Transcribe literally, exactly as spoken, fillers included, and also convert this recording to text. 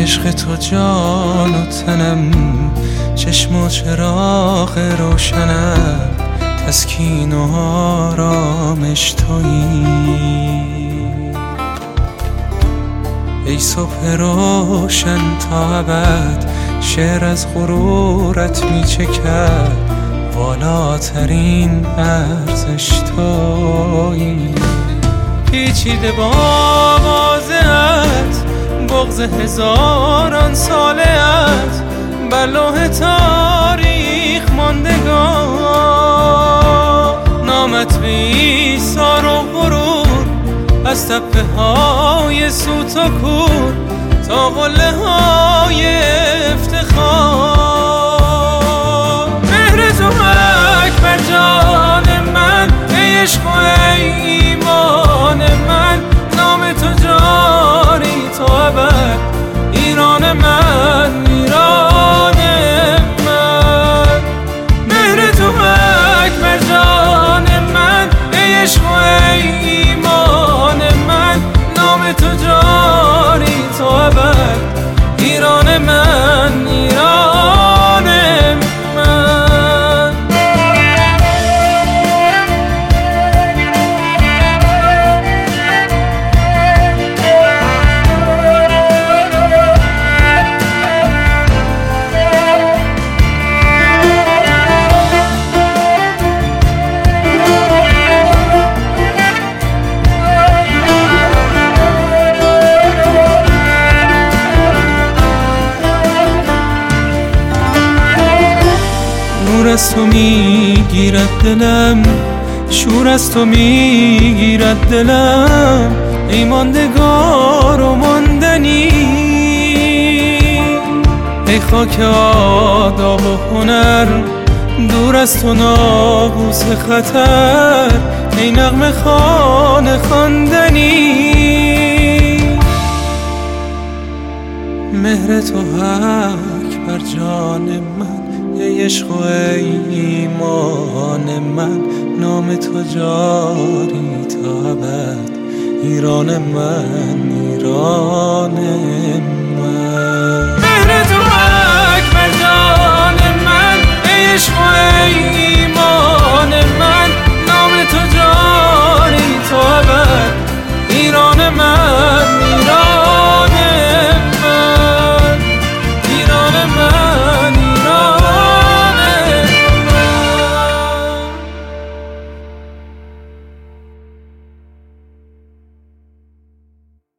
عشق تو جان و تنم، چشم و چراغ روشنم، تسکین و آرامش تویی. ای صبح روشن تا ابد، شعر از غرورت می چکد، بالاترین ارزش تویی. پیچیده با آوازت، بغض هزاران سالت، بر لوح تاریخ ماندگار. نامت بی ایثار و غرور، از تپه های سوت و کور تا قله های افتخار. مهر تو اکبر جان من، ای عشق و ای ایمان من، نام تو جاری تا ابد، ایران من ایران من. مهر تو اکبر جان من، ای عشق و ای ایمان من، نام تو جاری تا ابد، ایران من ایران من. نور از تو میگیرد دلم، شور از تو میگیرد دلم، ای ماندگار و ماندنی. ای خاک آداب و هنر، دور از تو ناقوس خطر، ای نغمه خوان خواندنی. مهر تو اکبر جان من، ای عشق و ای ایمان من، نام تو جاری تا ابد، ایران من ایران من. مهر تو اکبر جان من، ای عشق و ای